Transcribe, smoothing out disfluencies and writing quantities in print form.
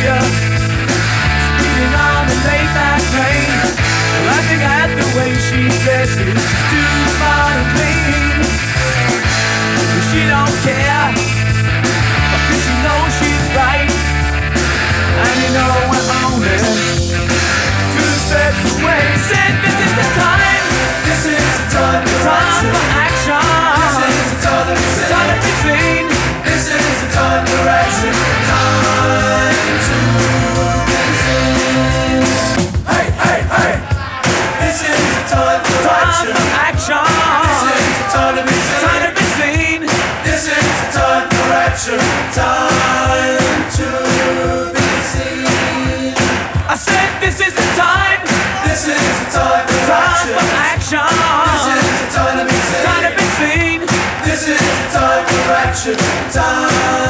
ya. Speeding on the late night train, laughing at the way she dresses, she's too fine and clean. But she don't care, cause she knows she's right. And you know we're only 2 steps away. Said this is the time, This is the time for time for action. action. This is the time to be seen. Time to be seen. This is the time for action. Time to be seen. Hey, hey, hey! This is the time for Time action. for This action. is the time to be seen. Time to be seen. This is the time for action. Time to be seen. I said this is the time. This is the time for Time for action. action. This is the time to be seen. Time to be seen. This is the time for action. Time